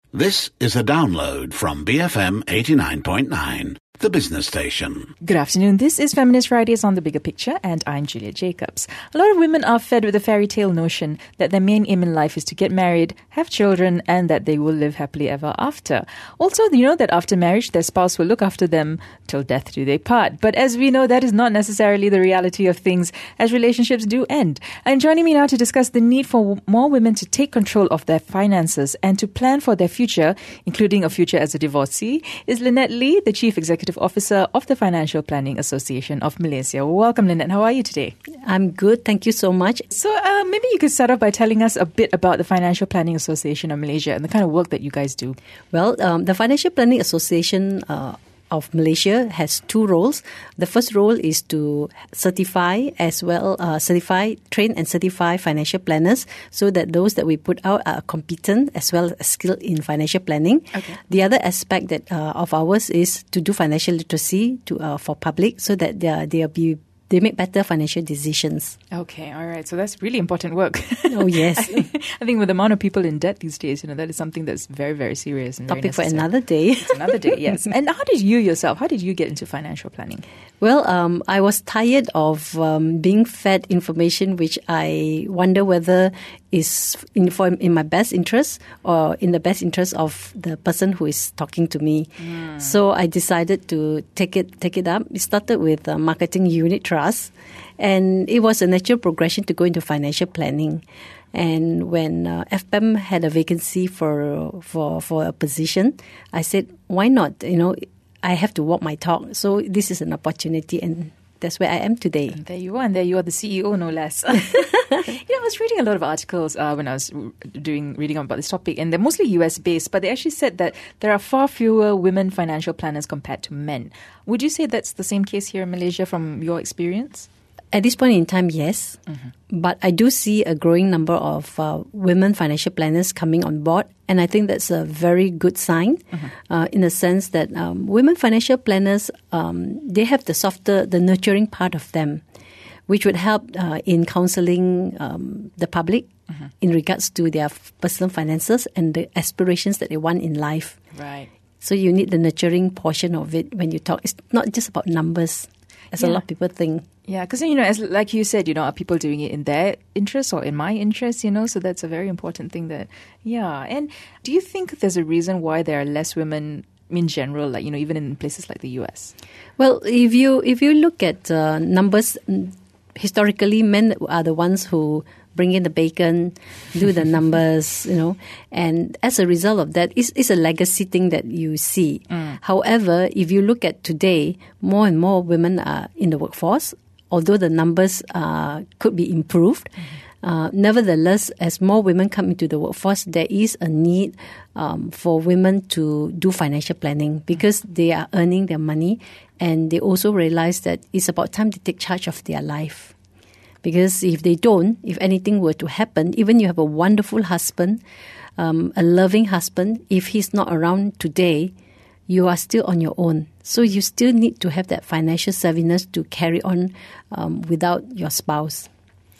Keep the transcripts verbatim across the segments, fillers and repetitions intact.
This is a download from B F M eighty-nine point nine, the business station. Good afternoon. This is Feminist Fridays on The Bigger Picture, and I'm Julia Jacobs. A lot of women are fed with the fairy tale notion that their main aim in life is to get married, have children, and that they will live happily ever after. Also, you know that after marriage, their spouse will look after them till death do they part. But as we know, that is not necessarily the reality of things, as relationships do end. And joining me now to discuss the need for more women to take control of their finances and to plan for their future, including a future as a divorcee, is Lynette Lee, the Chief Executive Officer of the Financial Planning Association of Malaysia. Welcome, Lynette. How are you today? I'm good. Thank you so much. So uh, maybe you could start off by telling us a bit about the Financial Planning Association of Malaysia and the kind of work that you guys do. Well, um, the Financial Planning Association uh, of Malaysia has two roles. The first role is to certify as well, uh, certify, train and certify financial planners so that those that we put out are competent as well as skilled in financial planning. Okay. The other aspect that uh, of ours is to do financial literacy to uh, for public so that they they'll be they make better financial decisions. Okay, all right. So that's really important work. Oh, yes. I think with the amount of people in debt these days, you know, that is something that's very, very serious and Topic very for necessary. another day. It's another day, yes. And how did you yourself, how did you get into financial planning? Well, um, I was tired of um, being fed information which I wonder whether is in, for, in my best interest or in the best interest of the person who is talking to me. Mm. So I decided to take it take it up. It started with a marketing unit trust, and it was a natural progression to go into financial planning. And when uh, F P A M had a vacancy for for for a position, I said, why not? You know, I have to walk my talk. So this is an opportunity, and that's where I am today. And there you are, and there you are, the C E O, no less. You know, I was reading a lot of articles uh, when I was doing reading about this topic, and they're mostly U S based, but they actually said that there are far fewer women financial planners compared to men. Would you say that's the same case here in Malaysia from your experience? At this point in time, yes. Mm-hmm. But I do see a growing number of uh, women financial planners coming on board. And I think that's a very good sign mm-hmm. uh, in the sense that um, women financial planners, um, they have the softer, the nurturing part of them, which would help uh, in counseling um, the public mm-hmm. in regards to their personal finances and the aspirations that they want in life. Right. So you need the nurturing portion of it when you talk. It's not just about numbers, as yeah. a lot of people think. Yeah, because, you know, as like you said, you know, are people doing it in their interest or in my interest, you know? So that's a very important thing that, yeah. And do you think there's a reason why there are less women in general, like, you know, even in places like the U S? Well, if you if you look at uh, numbers, historically, men are the ones who bring in the bacon, do the numbers, you know, and as a result of that, it's, it's a legacy thing that you see. Mm. However, if you look at today, more and more women are in the workforce, although the numbers uh, could be improved. Mm-hmm. Uh, nevertheless, as more women come into the workforce, there is a need um, for women to do financial planning because mm-hmm. they are earning their money, and they also realize that it's about time to take charge of their life. Because if they don't, if anything were to happen, even you have a wonderful husband, um, a loving husband, if he's not around today, you are still on your own. So you still need to have that financial savviness to carry on um, without your spouse.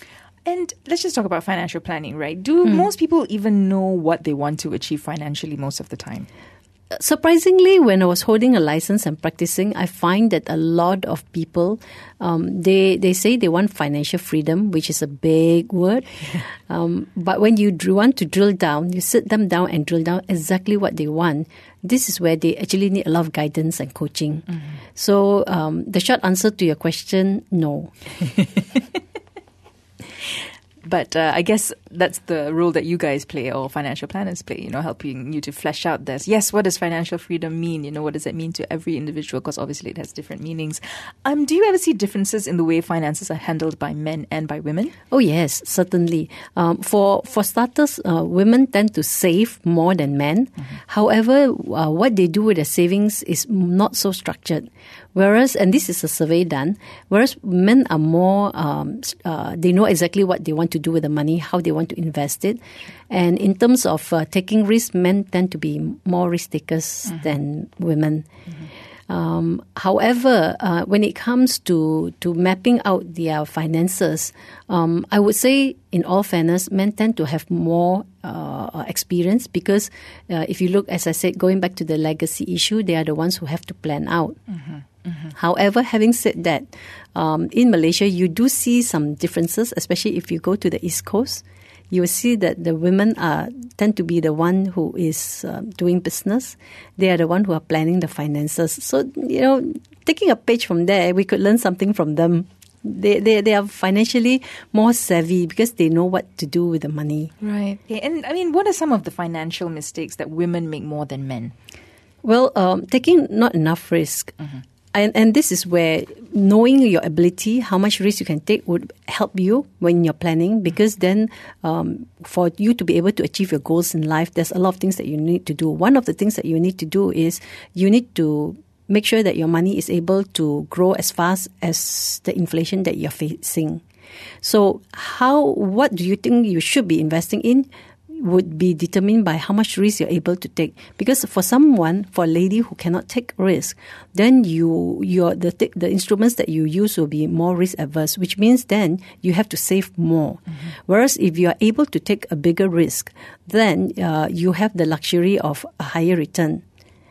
And let's just talk about financial planning, right? Do Hmm. most people even know what they want to achieve financially most of the time? Surprisingly, when I was holding a license and practicing, I find that a lot of people, um, they they say they want financial freedom, which is a big word. Um, but when you dr- want to drill down, you sit them down and drill down exactly what they want. This is where they actually need a lot of guidance and coaching. Mm-hmm. So um, the short answer to your question, no. But uh, I guess that's the role that you guys play, or financial planners play, you know, helping you to flesh out this. Yes, what does financial freedom mean? You know, what does it mean to every individual? Because obviously it has different meanings. Um, do you ever see differences in the way finances are handled by men and by women? Oh, yes, certainly. Um, for for starters, uh, women tend to save more than men. Mm-hmm. However, uh, what they do with their savings is not so structured. Whereas, and this is a survey done, whereas men are more, um, uh, they know exactly what they want to do with the money, how they want to invest it. And in terms of uh, taking risks, men tend to be more risk takers mm-hmm. than women. Mm-hmm. Um, however, uh, when it comes to, to mapping out their finances, um, I would say, in all fairness, men tend to have more uh, experience because uh, if you look, as I said, going back to the legacy issue, they are the ones who have to plan out. Mm-hmm. Mm-hmm. However, having said that, um, in Malaysia, you do see some differences, especially if you go to the East Coast. You will see that the women are tend to be the one who is uh, doing business. They are the one who are planning the finances. So, you know, taking a page from there, we could learn something from them. They they they are financially more savvy because they know what to do with the money. Right. Okay. And I mean, what are some of the financial mistakes that women make more than men? Well, um, taking not enough risk. Mm-hmm. And, and this is where knowing your ability, how much risk you can take would help you when you're planning, because then um, for you to be able to achieve your goals in life, there's a lot of things that you need to do. One of the things that you need to do is you need to make sure that your money is able to grow as fast as the inflation that you're facing. So how, what do you think you should be investing in? Would be determined by how much risk you're able to take. Because for someone, for a lady who cannot take risk, then you your the the instruments that you use will be more risk averse, which means then you have to save more. Mm-hmm. Whereas if you are able to take a bigger risk, then uh, you have the luxury of a higher return.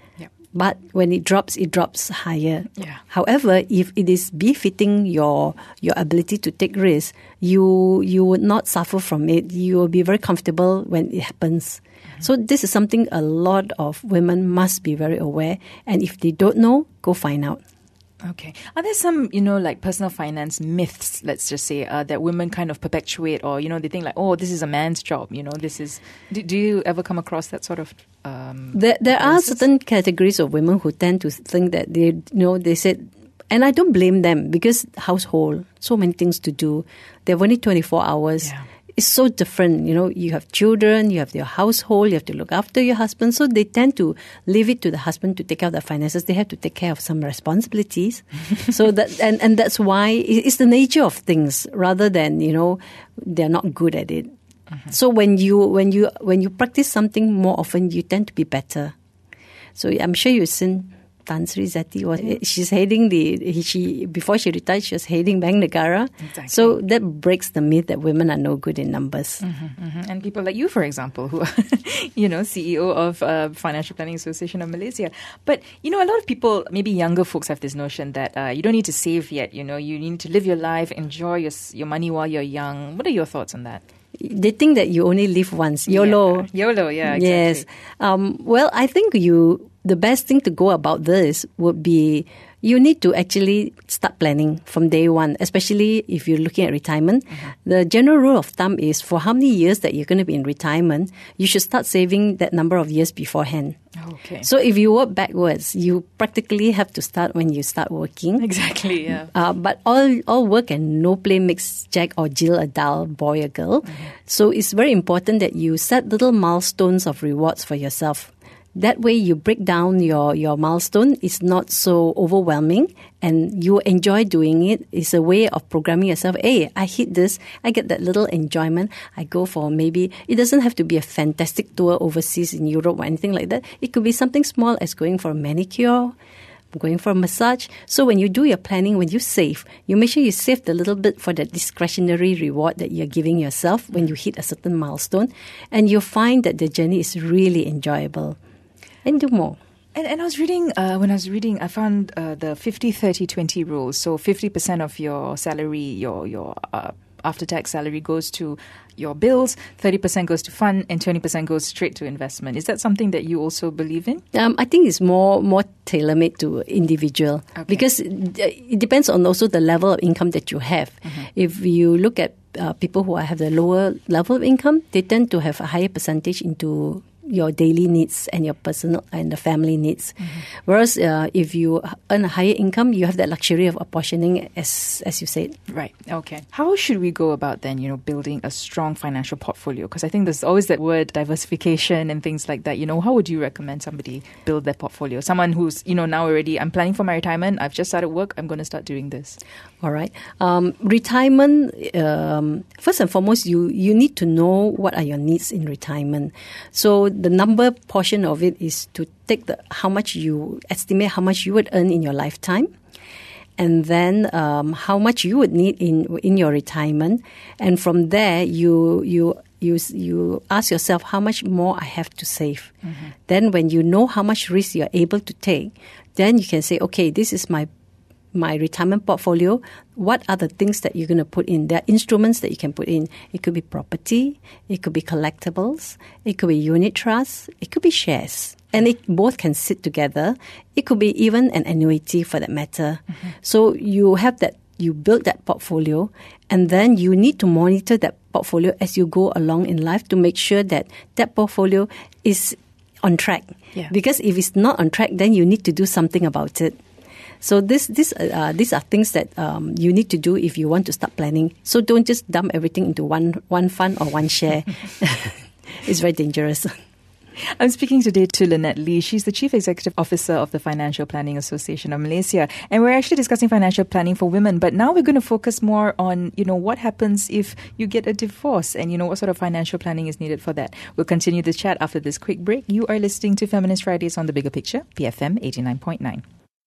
But when it drops, it drops higher. Yeah. However, if it is befitting your your ability to take risks, you you would not suffer from it. You will be very comfortable when it happens. Mm-hmm. So this is something a lot of women must be very aware. And if they don't know, go find out. Okay. Are there some, you know, like personal finance myths, let's just say, uh, that women kind of perpetuate, or, you know, they think like, oh, this is a man's job, you know, this is... Do, do you ever come across that sort of... Um, there there are certain categories of women who tend to think that they, you know, they said... And I don't blame them because household, so many things to do. They have only twenty-four hours. Yeah. It's so different. You know, you have children, you have your household, you have to look after your husband. So they tend to leave it to the husband to take care of the finances. They have to take care of some responsibilities. so that and, and that's why it's the nature of things rather than, you know, they're not good at it. Mm-hmm. So when you when you when you practice something more often, you tend to be better. So I'm sure you've seen Tan Sri Zati was yeah. she's heading the she before she retired she was heading Bank Negara. Exactly. So that breaks the myth that women are no good in numbers. Mm-hmm, mm-hmm. And people like you, for example, who are you know C E O of uh, Financial Planning Association of Malaysia. But you know, a lot of people, maybe younger folks, have this notion that uh, you don't need to save yet. You know, you need to live your life, enjoy your your money while you're young. What are your thoughts on that? They think that you only live once. YOLO. Yeah. YOLO, yeah, exactly. Yes. Um, well, I think you the best thing to go about this would be you need to actually start planning from day one, especially if you're looking at retirement. Mm-hmm. The general rule of thumb is for how many years that you're going to be in retirement, you should start saving that number of years beforehand. Okay. So if you work backwards, you practically have to start when you start working. Exactly, yeah. Uh, but all, all work and no play makes Jack or Jill a dull boy or girl. Mm-hmm. So it's very important that you set little milestones of rewards for yourself. That way you break down your, your milestone. It's not so overwhelming and you enjoy doing it. It's a way of programming yourself. Hey, I hit this. I get that little enjoyment. I go for maybe, it doesn't have to be a fantastic tour overseas in Europe or anything like that. It could be something small as going for a manicure, going for a massage. So when you do your planning, when you save, you make sure you save the little bit for that discretionary reward that you're giving yourself when you hit a certain milestone. And you'll find that the journey is really enjoyable. And do more. And, and I was reading, uh, when I was reading, I found uh, the fifty thirty twenty rule. So fifty percent of your salary, your your uh, after-tax salary goes to your bills, thirty percent goes to fund, and twenty percent goes straight to investment. Is that something that you also believe in? Um, I think it's more more tailor-made to individual. Okay. Because it depends on also the level of income that you have. Mm-hmm. If you look at uh, people who have the lower level of income, they tend to have a higher percentage into your daily needs and your personal and the family needs. Mm-hmm. Whereas uh, if you earn a higher income, you have that luxury of apportioning, as as you said. Right. Okay. How should we go about then, you know, building a strong financial portfolio? Because I think there's always that word diversification and things like that. You know, how would you recommend somebody build their portfolio? Someone who's, you know, now already, I'm planning for my retirement. I've just started work. I'm going to start doing this. All right. Um, retirement, um, first and foremost, you, you need to know what are your needs in retirement. So the number portion of it is to take the how much you estimate how much you would earn in your lifetime, and then um, how much you would need in in your retirement, and from there you you you you ask yourself how much more I have to save. Mm-hmm. Then when you know how much risk you're able to take, then you can say, okay, this is my my retirement portfolio. What are the things that you're going to put in? There are instruments that you can put in. It could be property, it could be collectibles, it could be unit trusts, it could be shares. And it both can sit together. It could be even an annuity for that matter. Mm-hmm. So you have that, you build that portfolio, and then you need to monitor that portfolio as you go along in life to make sure that that portfolio is on track. Yeah. Because if it's not on track, then you need to do something about it. So this, this, uh, these are things that um, you need to do if you want to start planning. So don't just dump everything into one one fund or one share. It's very dangerous. I'm speaking today to Lynette Lee. She's the Chief Executive Officer of the Financial Planning Association of Malaysia. And we're actually discussing financial planning for women. But now we're going to focus more on, you know, what happens if you get a divorce and, you know, what sort of financial planning is needed for that. We'll continue this chat after this quick break. You are listening to Feminist Fridays on The Bigger Picture, B F M eighty-nine point nine.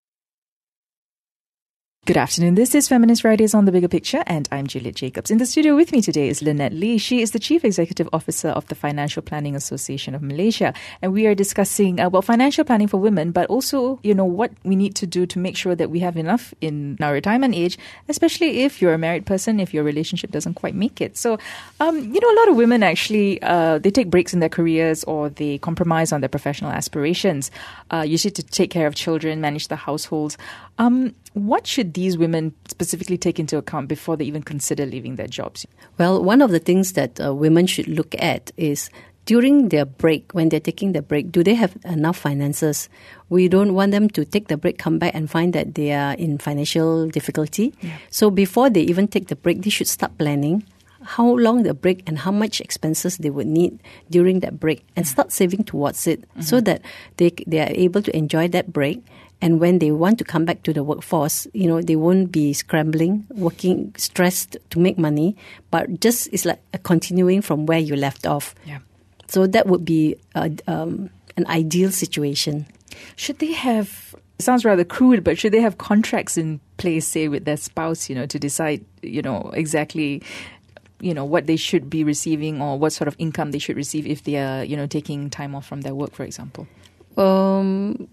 Good afternoon. This is Feminist Fridays on The Bigger Picture, and I'm Juliet Jacobs. In the studio with me today is Lynette Lee. She is the Chief Executive Officer of the Financial Planning Association of Malaysia, and we are discussing uh, well financial planning for women, but also, you know, what we need to do to make sure that we have enough in our retirement age, especially if you're a married person, if your relationship doesn't quite make it. So, um, you know, a lot of women actually uh, they take breaks in their careers or they compromise on their professional aspirations, uh, usually to take care of children, manage the households. Um, what should these women specifically take into account before they even consider leaving their jobs? Well, one of the things that uh, women should look at is during their break, when they're taking the break, do they have enough finances? We don't want them to take the break, come back and find that they are in financial difficulty. Yeah. So before they even take the break, they should start planning how long the break and how much expenses they would need during that break and start saving towards it, mm-hmm. so that they they are able to enjoy that break. And when they want to come back to the workforce, you know, they won't be scrambling, working, stressed to make money, but just it's like a continuing from where you left off. Yeah. So that would be a, um, an ideal situation. Should they have, it sounds rather crude, but should they have contracts in place, say, with their spouse, you know, to decide, you know, exactly, you know, what they should be receiving or what sort of income they should receive if they are, you know, taking time off from their work, for example? Um...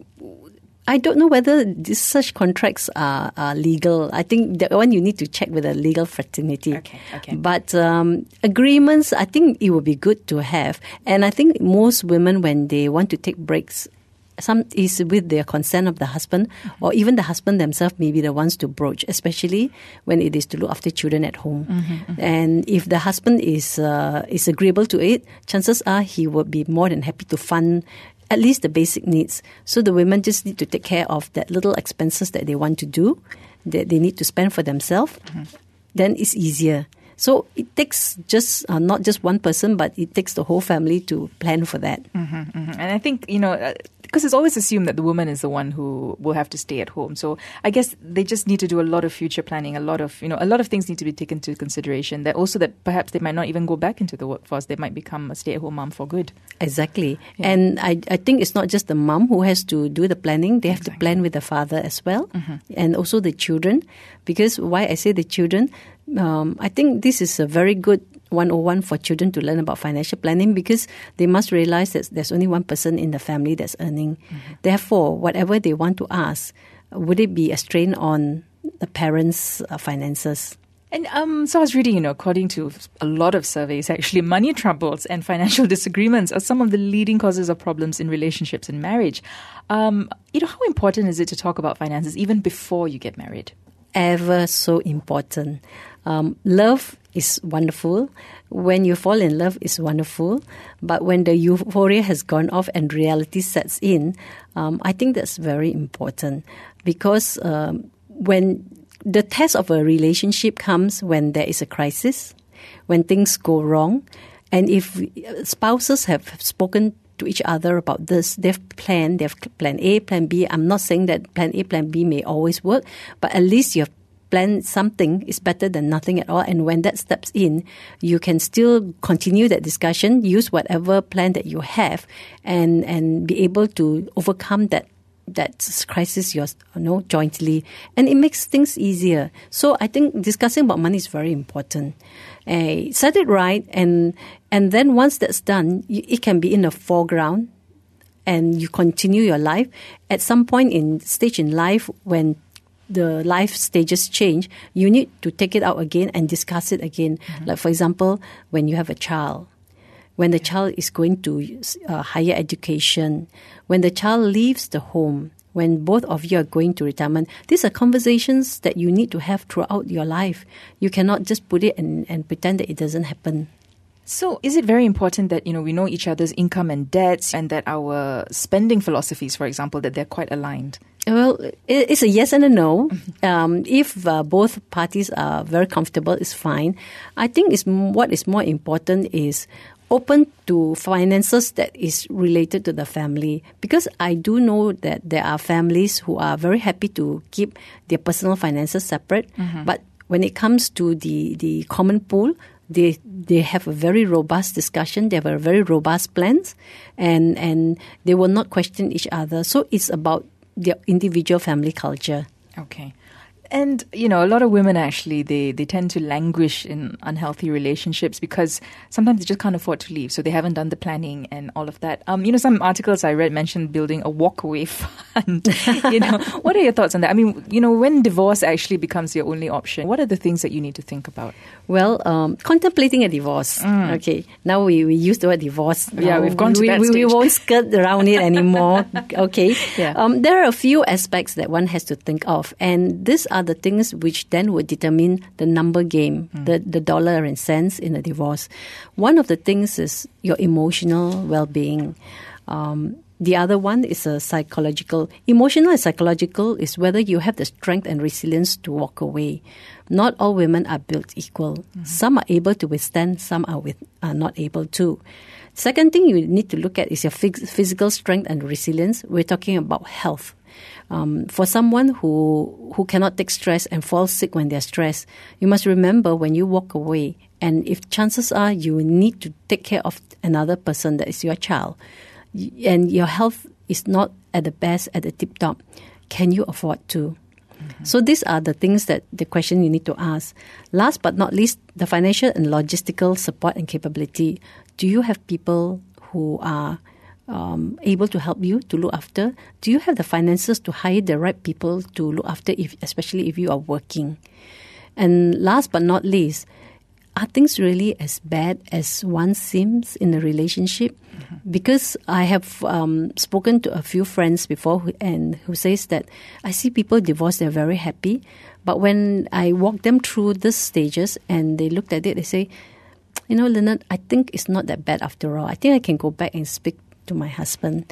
I don't know whether this, such contracts are, are legal. I think that one you need to check with a legal fraternity. Okay, okay. But um, agreements, I think it would be good to have. And I think most women, when they want to take breaks, some is with their consent of the husband, mm-hmm. or even the husband themselves may be the ones to broach, especially when it is to look after children at home. Mm-hmm, mm-hmm. And if the husband is uh, is agreeable to it, chances are he would be more than happy to fund at least the basic needs. So the women just need to take care of that little expenses that they want to do, that they need to spend for themselves. Mm-hmm. Then it's easier. So it takes just uh, not just one person, but it takes the whole family to plan for that. Mm-hmm, mm-hmm. And I think, you know, uh, because it's always assumed that the woman is the one who will have to stay at home. So I guess they just need to do a lot of future planning, a lot of, you know, a lot of things need to be taken into consideration. That also that perhaps they might not even go back into the workforce. They might become a stay-at-home mom for good. Exactly. Yeah. And I, I think it's not just the mom who has to do the planning. They have exactly. to plan with the father as well, mm-hmm. and also the children. Because why I say the children, um, I think this is a very good one oh one for children to learn about financial planning, because they must realize that there's only one person in the family that's earning. Mm-hmm. Therefore, whatever they want to ask, would it be a strain on the parents' uh, finances? And um, so I was reading, you know, according to a lot of surveys, actually, money troubles and financial disagreements are some of the leading causes of problems in relationships and marriage. Um, you know, how important is it to talk about finances even before you get married? Ever so important. Um, love is wonderful. When you fall in love, it's wonderful. But when the euphoria has gone off and reality sets in, um, I think that's very important. Because um, when the test of a relationship comes when there is a crisis, when things go wrong, and if spouses have spoken to each other about this, they've planned, they've plan A, plan B. I'm not saying that plan A, plan B may always work, but at least you have plan something is better than nothing at all. And when that steps in, you can still continue that discussion, use whatever plan that you have, and and be able to overcome that that crisis yours, you know, jointly, and it makes things easier. So I think discussing about money is very important. Uh, set it right, and and then once that's done, it can be in the foreground, and you continue your life. At some point in stage in life when the life stages change, you need to take it out again and discuss it again. Mm-hmm. Like, for example, when you have a child, when the child is going to uh, higher education, when the child leaves the home, when both of you are going to retirement, these are conversations that you need to have throughout your life. You cannot just put it and, and pretend that it doesn't happen. So is it very important that, you know, we know each other's income and debts, and that our spending philosophies, for example, that they're quite aligned? Well, it's a yes and a no. Um, if uh, both parties are very comfortable, it's fine. I think it's, what is more important is open to finances that is related to the family. Because I do know that there are families who are very happy to keep their personal finances separate. Mm-hmm. But when it comes to the, the common pool, They they have a very robust discussion. They have a very robust plans, and and they will not question each other. So it's about their individual family culture. Okay. And, you know, a lot of women actually, they, they tend to languish in unhealthy relationships because sometimes they just can't afford to leave. So they haven't done the planning and all of that. Um, you know, some articles I read mentioned building a walkaway fund. You know, what are your thoughts on that? I mean, you know, when divorce actually becomes your only option, what are the things that you need to think about? Well, um, contemplating a divorce. Mm. Okay. Now we, we use the word divorce. Yeah, now, we've gone to we, that we, stage. We won't skirt around it anymore. Okay. Yeah. Um, there are a few aspects that one has to think of. And these are the things which then would determine the number game, mm. the, the dollar and cents in a divorce. One of the things is your emotional well-being. Um, the other one is a psychological. Emotional and psychological is whether you have the strength and resilience to walk away. Not all women are built equal. Mm-hmm. Some are able to withstand, some are, with, are not able to. Second thing you need to look at is your phys- physical strength and resilience. We're talking about health. Um, for someone who who cannot take stress and fall sick when they're stressed, you must remember when you walk away, and if chances are you need to take care of another person that is your child, and your health is not at the best, at the tip top, can you afford to? Mm-hmm. So these are the things that the question you need to ask. Last but not least, the financial and logistical support and capability. Do you have people who are Um, able to help you to look after? Do you have the finances to hire the right people to look after, if, especially if you are working? And last but not least, are things really as bad as one seems in a relationship? Mm-hmm. Because I have um, spoken to a few friends before who, and who says that I see people divorce, they're very happy. But when I walk them through these stages and they looked at it, they say, you know, Leonard, I think it's not that bad after all. I think I can go back and speak to my husband.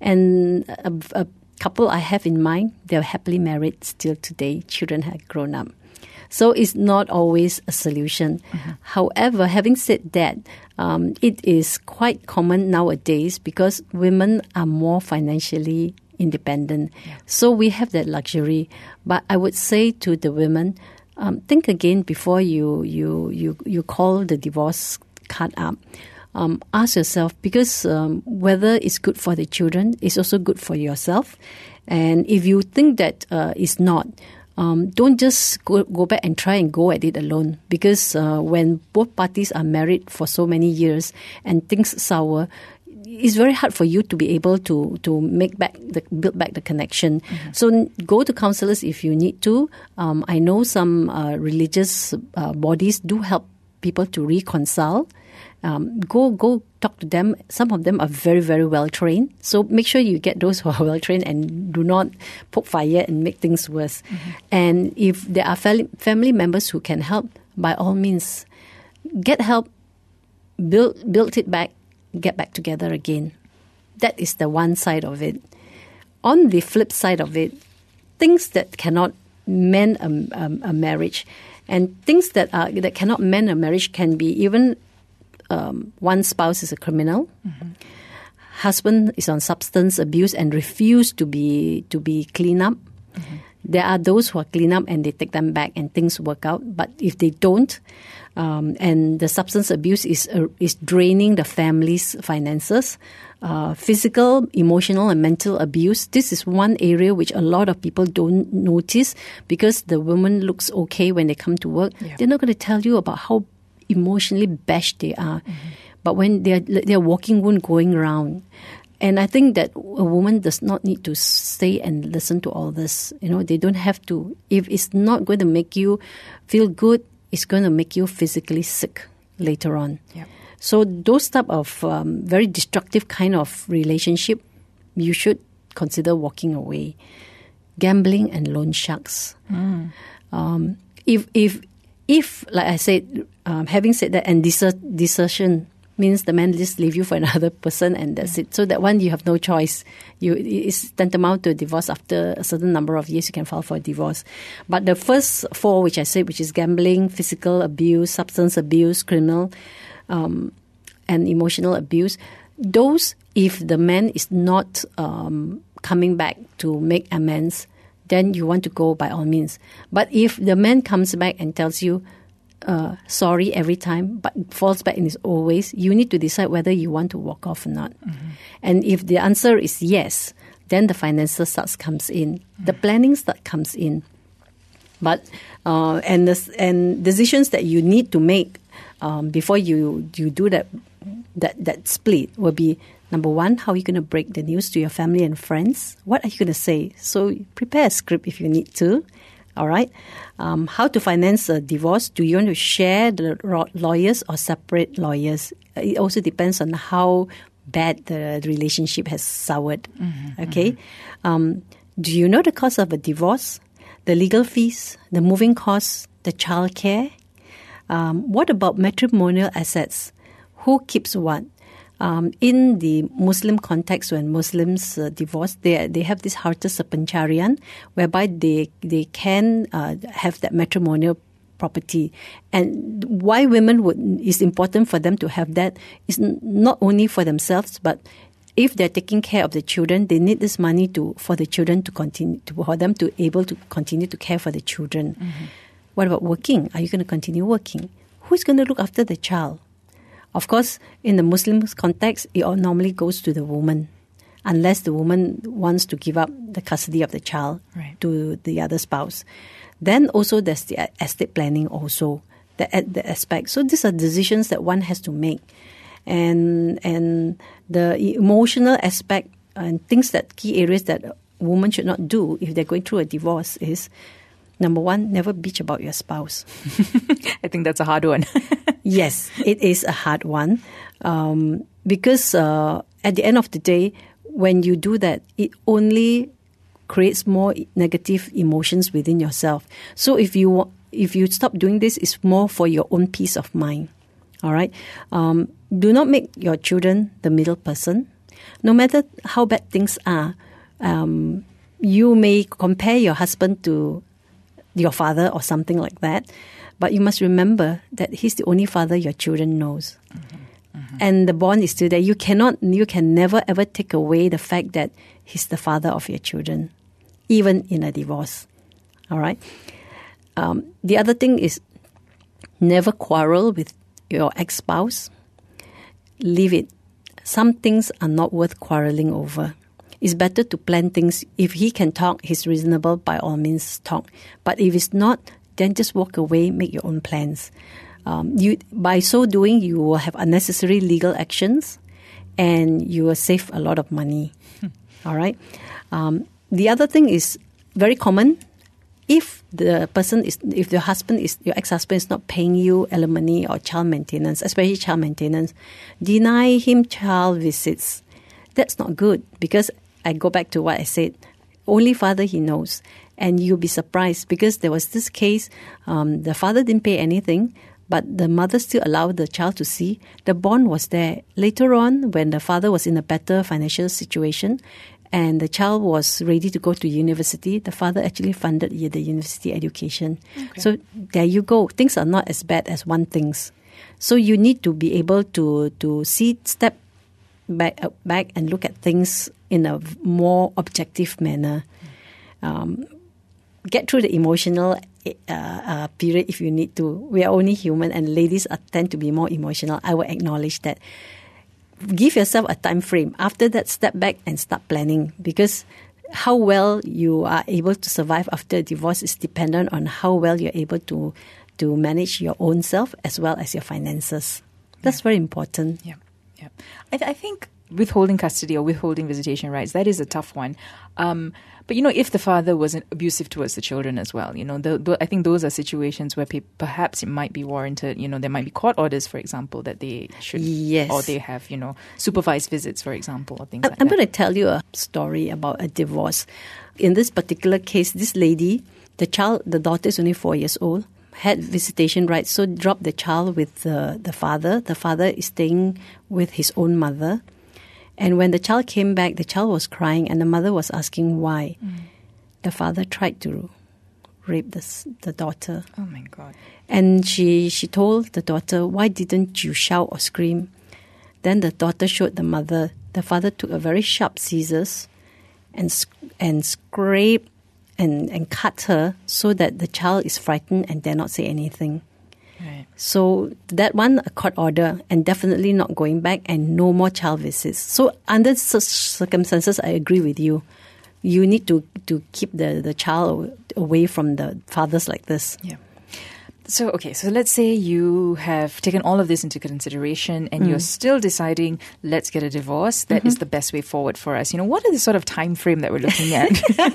And a, a couple I have in mind, they're happily married still today. Children have grown up. So it's not always a solution. Mm-hmm. However, having said that, um, it is quite common nowadays because women are more financially independent. Yeah. So we have that luxury. But I would say to the women, um, think again before you, you, you, you call the divorce card up. Um, ask yourself, because um, whether it's good for the children, it's also good for yourself. And if you think that uh, it's not, um, don't just go, go back and try and go at it alone. Because uh, when both parties are married for so many years and things sour, it's very hard for you to be able to to make back the build back the connection. Mm-hmm. So go to counselors if you need to. Um, I know some uh, religious uh, bodies do help people to reconcile. Um, go go talk to them. Some of them are very, very well trained. So make sure you get those who are well trained and do not poke fire and make things worse. Mm-hmm. And if there are fam- family members who can help, by all means, get help, build build it back, get back together again. That is the one side of it. On the flip side of it, things that cannot mend a, a, a marriage, and things that are that cannot mend a marriage can be even. Um, one spouse is a criminal. Mm-hmm. Husband is on substance abuse and refuse to be to be cleaned up. Mm-hmm. There are those who are clean up and they take them back and things work out. But if they don't, um, and the substance abuse is uh, is draining the family's finances, uh, physical, emotional, and mental abuse. This is one area which a lot of people don't notice because the woman looks okay when they come to work. Yeah. They're not going to tell you about how emotionally bashed they are. Mm-hmm. But when they're they're walking wound going around. And I think that a woman does not need to stay and listen to all this. You know, they don't have to. If it's not going to make you feel good, it's going to make you physically sick later on. Yep. So those type of um, very destructive kind of relationship, you should consider walking away. Gambling and loan sharks. Mm. Um, if if if like I said, um, having said that, and deser- desertion. Means the man just leave you for another person and that's it. So that one you have no choice. You it's tantamount to a divorce. After a certain number of years, you can file for a divorce. But the first four, which I said, which is gambling, physical abuse, substance abuse, criminal, um, and emotional abuse, those, if the man is not um, coming back to make amends, then you want to go by all means. But if the man comes back and tells you, Uh, sorry every time, but falls back in his old ways, you need to decide whether you want to walk off or not. Mm-hmm. And if the answer is yes, then the financial start comes in, mm-hmm. the planning start comes in. But uh, and the, and decisions that you need to make um, before you you do that that that split will be, number one, how are you going to break the news to your family and friends? What are you going to say? So prepare a script if you need to. All right. Um, how to finance a divorce? Do you want to share the lawyers or separate lawyers? It also depends on how bad the relationship has soured. Mm-hmm, okay. Mm-hmm. Um, do you know the cost of a divorce? The legal fees, the moving costs, the child care? Um, what about matrimonial assets? Who keeps what? Um, in the Muslim context, when Muslims uh, divorce, they they have this harta sepencarian, whereby they they can uh, have that matrimonial property. And why women would is important for them to have that is n- not only for themselves, but if they're taking care of the children, they need this money to for the children to continue to for them to able to continue to care for the children. Mm-hmm. What about working? Are you going to continue working? Who's going to look after the child? Of course, in the Muslim context, it all normally goes to the woman, unless the woman wants to give up the custody of the child right. to the other spouse. Then also there's the estate planning also, the, the aspect. So these are decisions that one has to make. And and the emotional aspect and things that key areas that a woman should not do if they're going through a divorce is, number one, never bitch about your spouse. I think that's a hard one. Yes, it is a hard one um, because uh, at the end of the day, when you do that, it only creates more negative emotions within yourself. So if you if you stop doing this, it's more for your own peace of mind. All right. Um, do not make your children the middle person. No matter how bad things are, um, you may compare your husband to your father or something like that. But you must remember that he's the only father your children knows. Mm-hmm. Mm-hmm. And the bond is still there. You cannot, you can never ever take away the fact that he's the father of your children, even in a divorce. All right? Um, the other thing is never quarrel with your ex-spouse. Leave it. Some things are not worth quarreling over. It's better to plan things. If he can talk, he's reasonable, by all means talk. But if it's not, then just walk away, make your own plans. Um, you by so doing, you will have unnecessary legal actions and you will save a lot of money. Hmm. All right? Um, the other thing is very common. If the person is, if your husband is, your ex-husband is not paying you alimony or child maintenance, especially child maintenance, deny him child visits. That's not good because I go back to what I said. Only father he knows. And you'll be surprised because there was this case, um, the father didn't pay anything, but the mother still allowed the child to see. The bond was there. Later on, when the father was in a better financial situation and the child was ready to go to university, the father actually funded the university education. Okay. So there you go. Things are not as bad as one thinks. So you need to be able to, to see, step back, uh, back and look at things in a more objective manner. Um, get through the emotional uh, uh, period if you need to. We are only human, and ladies are, tend to be more emotional. I will acknowledge that. Give yourself a time frame. After that, step back and start planning, because how well you are able to survive after a divorce is dependent on how well you're able to to manage your own self as well as your finances. That's yeah. very important. Yeah, yeah. I, th- I think withholding custody or withholding visitation rights, that is a tough one. Um, but, you know, if the father wasn't abusive towards the children as well, you know, the, the, I think those are situations where pe- perhaps it might be warranted. You know, there might be court orders, for example, that they should, yes. or they have, you know, supervised visits, for example, or things I, like I'm that. I'm going to tell you a story about a divorce. In this particular case, this lady, the child, the daughter is only four years old, had visitation rights, so dropped the child with the, the father. The father is staying with his own mother. And when the child came back, the child was crying and the mother was asking why. Mm. The father tried to rape the, the daughter. Oh, my God. And she, she told the daughter, why didn't you shout or scream? Then the daughter showed the mother. The father took a very sharp scissors and and scraped and, and cut her so that the child is frightened and dare not say anything. Right. So that one, a court order, and definitely not going back, and no more child visits. So under such circumstances, I agree with you. You need to, to keep the, the child away from the fathers like this. Yeah. So, okay, so let's say you have taken all of this into consideration and mm. you're still deciding, let's get a divorce. That mm-hmm. is the best way forward for us. You know, what are the sort of time frame that we're looking at?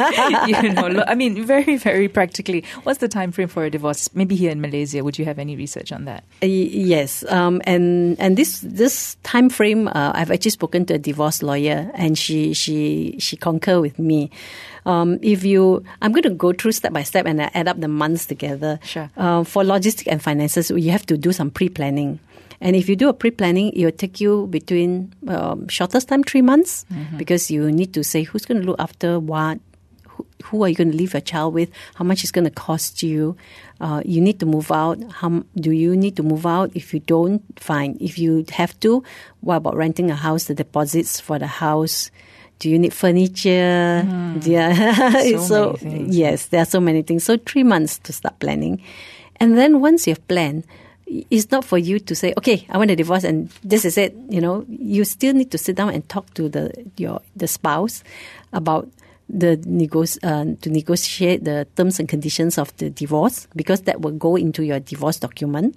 you know, lo- I mean, very, very practically, what's the time frame for a divorce? Maybe here in Malaysia, would you have any research on that? Uh, yes, um, and and this this time frame, uh, I've actually spoken to a divorce lawyer, and she she she concur with me. Um, if you, I'm going to go through step by step and add up the months together. Sure. Uh, for logistics and finances, you have to do some pre-planning. And if you do a pre-planning, it will take you between um, shortest time, three months, mm-hmm. because you need to say who's going to look after what, who, who are you going to leave your child with, how much it's going to cost you. Uh, you need to move out. How do you need to move out? If you don't, fine. If you have to, what about renting a house, the deposits for the house? Do you need furniture? Mm. Yeah. So, so many things. Yes, there are so many things. So three months to start planning. And then once you've planned, it's not for you to say, okay, I want a divorce and this is it. You know, you still need to sit down and talk to the your the spouse about the negos- uh, to negotiate the terms and conditions of the divorce, because that will go into your divorce document.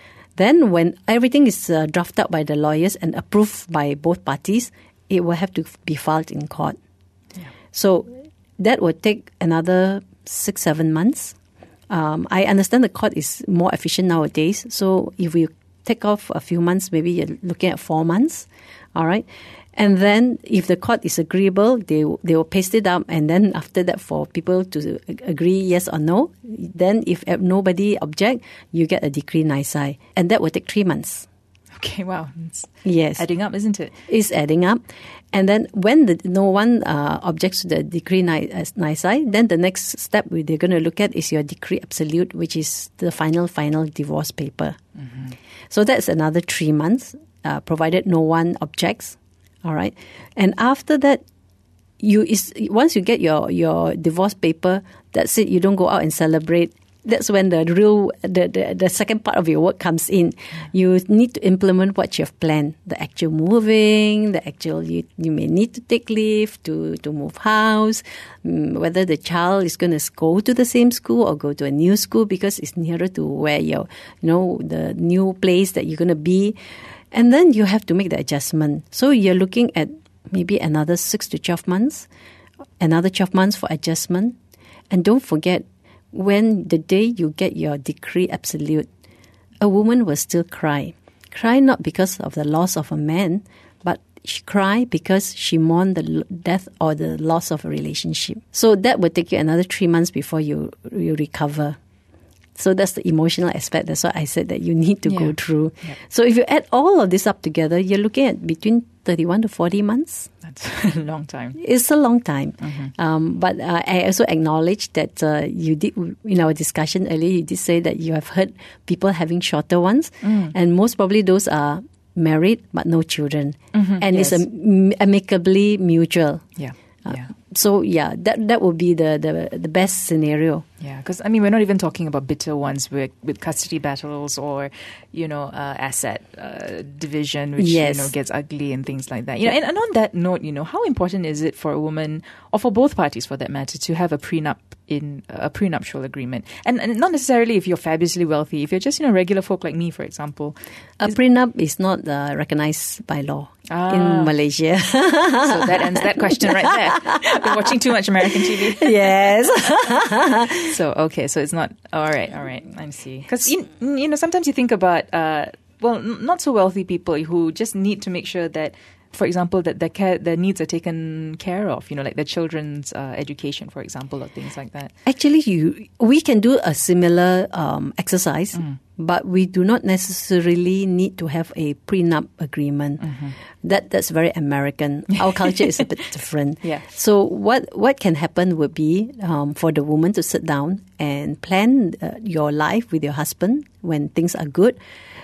Then when everything is uh, drafted up by the lawyers and approved by both parties, it will have to be filed in court. Yeah. So that will take another six, seven months. Um, I understand the court is more efficient nowadays. So if we take off a few months, maybe you're looking at four months. All right. And then if the court is agreeable, they they will paste it up. And then after that, for people to agree yes or no, then if nobody object, you get a decree nisi. And that will take three months. Okay, wow. It's yes. adding up, isn't it? It's adding up. And then when the, no one uh, objects to the decree nisi, then the next step they're going to look at is your decree absolute, which is the final, final divorce paper. Mm-hmm. So that's another three months, uh, provided no one objects. All right. And after that, you is once you get your, your divorce paper, that's it. You don't go out and celebrate. That's when the real, the, the, the second part of your work comes in. You need to implement what you have planned. The actual moving, the actual, you, you may need to take leave to, to move house, um, whether the child is going to go to the same school or go to a new school because it's nearer to where you're, you know, the new place that you're going to be. And then you have to make the adjustment. So you're looking at maybe another six to twelve months, another twelve months for adjustment. And don't forget, when the day you get your decree absolute, a woman will still cry. Cry not because of the loss of a man, but she cry because she mourned the death or the loss of a relationship. So that will take you another three months before you you recover. So that's the emotional aspect. That's why I said that you need to yeah. go through. Yeah. So if you add all of this up together, you're looking at between thirty-one to forty months. That's a long time. It's a long time. Mm-hmm. Um, but uh, I also acknowledge that uh, you did, in our discussion earlier, you did say that you have heard people having shorter ones. Mm. And most probably those are married but no children. Mm-hmm. And yes. it's a, amicably mutual. Yeah. Uh, yeah. so yeah, that that would be the, the, the best scenario. Yeah, because I mean, we're not even talking about bitter ones with, with custody battles or, you know, uh, asset uh, division, which yes. you know gets ugly and things like that. You know, and, and on that note, you know, how important is it for a woman, or for both parties for that matter, to have a prenup in a prenuptial agreement? And, and not necessarily if you're fabulously wealthy. If you're just, you know, regular folk like me, for example, a prenup is not uh, recognized by law ah. in Malaysia. So that ends that question right there. Been watching too much American T V. Yes. So, okay, so it's not, all right, all right, I see. Because, you, you know, sometimes you think about, uh, well, n- not so wealthy people who just need to make sure that, for example, that their, care, their needs are taken care of, you know, like their children's uh, education, for example, or things like that. Actually, you we can do a similar um, exercise, mm. but we do not necessarily need to have a prenup agreement. Mm-hmm. That That's very American. Our culture is a bit different. Yeah. So what, what can happen would be um, for the woman to sit down and plan uh, your life with your husband when things are good.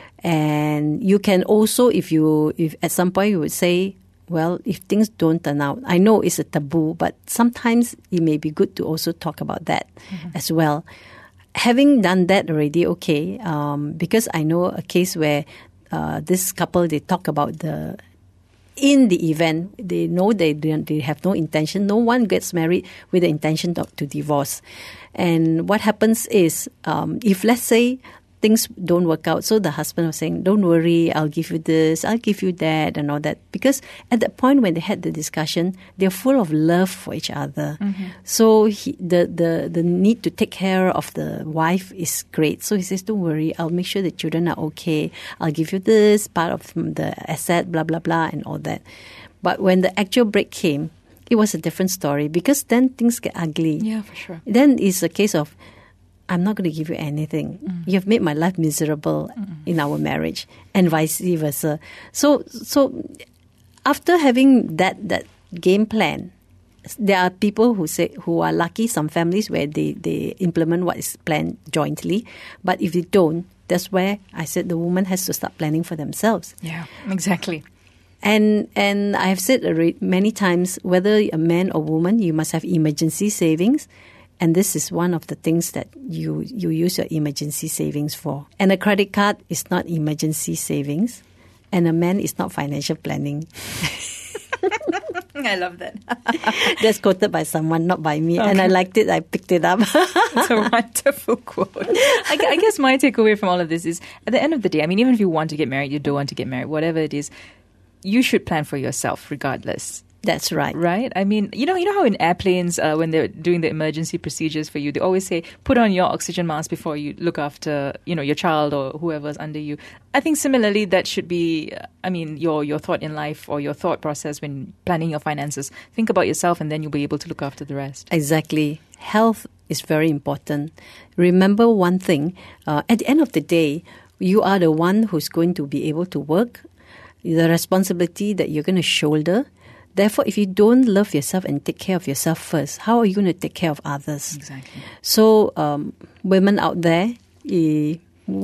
And you can also, if you, if at some point you would say, well, if things don't turn out, I know it's a taboo, but sometimes it may be good to also talk about that mm-hmm. as well. Having done that already, okay, um, because I know a case where uh, this couple, they talk about the, in the event, they know they they have no intention, no one gets married with the intention to, to divorce. And what happens is, um, if let's say, things don't work out. So the husband was saying, don't worry, I'll give you this, I'll give you that and all that. Because at that point when they had the discussion, they're full of love for each other. Mm-hmm. So he, the, the, the need to take care of the wife is great. So he says, don't worry, I'll make sure the children are okay. I'll give you this, part of the asset, blah, blah, blah, and all that. But when the actual break came, it was a different story because then things get ugly. Yeah, for sure. Then it's a case of, I'm not going to give you anything. Mm. You have made my life miserable mm. in our marriage, and vice versa. So, so after having that that game plan, there are people who say who are lucky. Some families where they, they implement what is planned jointly, but if they don't, that's where I said the woman has to start planning for themselves. Yeah, exactly. And and I have said many times, whether a man or woman, you must have emergency savings. And this is one of the things that you, you use your emergency savings for. And a credit card is not emergency savings. And a man is not financial planning. I love that. That's quoted by someone, not by me. Okay. And I liked it. I picked it up. It's a wonderful quote. I, I guess my takeaway from all of this is, at the end of the day, I mean, even if you want to get married, you don't want to get married, whatever it is, you should plan for yourself regardless. That's right. Right? I mean, you know, you know how in airplanes, uh, when they're doing the emergency procedures for you, they always say, put on your oxygen mask before you look after, you know, your child or whoever's under you. I think similarly, that should be, I mean, your, your thought in life or your thought process when planning your finances. Think about yourself and then you'll be able to look after the rest. Exactly. Health is very important. Remember one thing, uh, at the end of the day, you are the one who's going to be able to work, the responsibility that you're going to shoulder. Therefore, if you don't love yourself and take care of yourself first, how are you going to take care of others? Exactly. So, um, women out there, eh,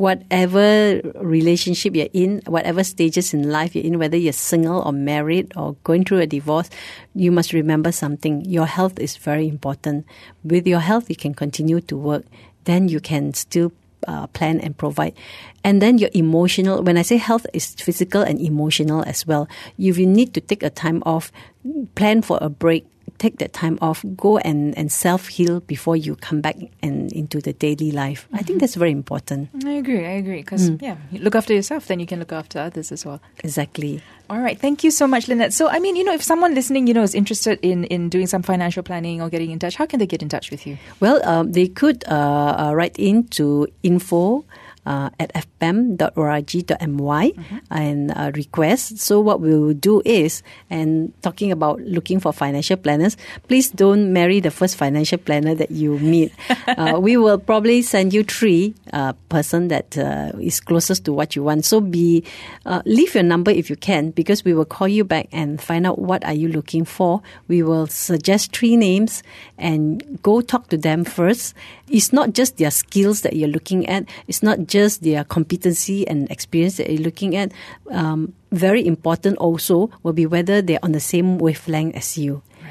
whatever relationship you're in, whatever stages in life you're in, whether you're single or married or going through a divorce, you must remember something. Your health is very important. With your health, you can continue to work. Then you can still Uh, plan and provide. And then your emotional, when I say health, is physical and emotional as well. If you need to take a time off, plan for a break, take that time off, go and, and self-heal before you come back and into the daily life. Mm-hmm. I think that's very important. I agree, I agree. Because, mm. yeah, you look after yourself, then you can look after others as well. Exactly. All right. Thank you so much, Lynette. So, I mean, you know, if someone listening, you know, is interested in, in doing some financial planning or getting in touch, how can they get in touch with you? Well, um, they could uh, uh, write in to info Uh, at f p a m dot org dot m y mm-hmm. and uh, request. So what we will do is, and talking about looking for financial planners, please don't marry the first financial planner that you meet. uh, we will probably send you three uh, person that uh, is closest to what you want. So be uh, leave your number if you can, because we will call you back and find out what are you looking for. We will suggest three names and go talk to them first. It's not just their skills that you're looking at. It's not just their competency and experience that you're looking at. Um, very important also will be whether they're on the same wavelength as you. Right.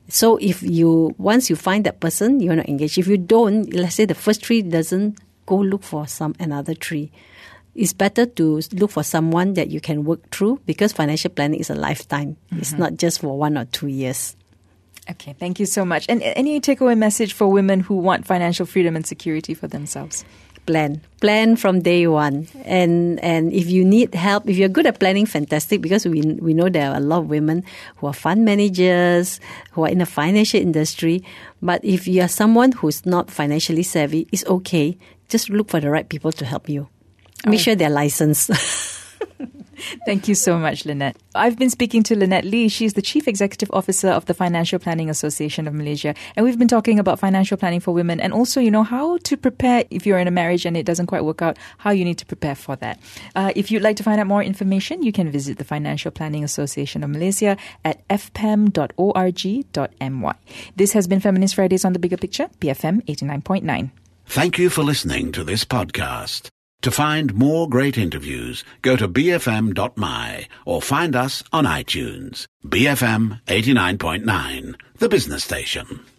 So if you, once you find that person, you want to engage. If you don't, let's say the first tree doesn't, go look for some another tree. It's better to look for someone that you can work through, because financial planning is a lifetime. Mm-hmm. It's not just for one or two years. Okay, thank you so much. And any takeaway message for women who want financial freedom and security for themselves? Plan. Plan from day one. And and if you need help, if you're good at planning, fantastic, because we we know there are a lot of women who are fund managers, who are in the financial industry. But if you are someone who's not financially savvy, it's okay. Just look for the right people to help you. Make oh. sure they're licensed. Thank you so much, Lynette. I've been speaking to Lynette Lee. She's the Chief Executive Officer of the Financial Planning Association of Malaysia. And we've been talking about financial planning for women, and also, you know, how to prepare if you're in a marriage and it doesn't quite work out, how you need to prepare for that. Uh, if you'd like to find out more information, you can visit the Financial Planning Association of Malaysia at f p a m dot org dot m y. This has been Feminist Fridays on The Bigger Picture, B F M eighty-nine point nine. Thank you for listening to this podcast. To find more great interviews, go to b f m dot m y or find us on iTunes. B F M eighty-nine point nine, the business station.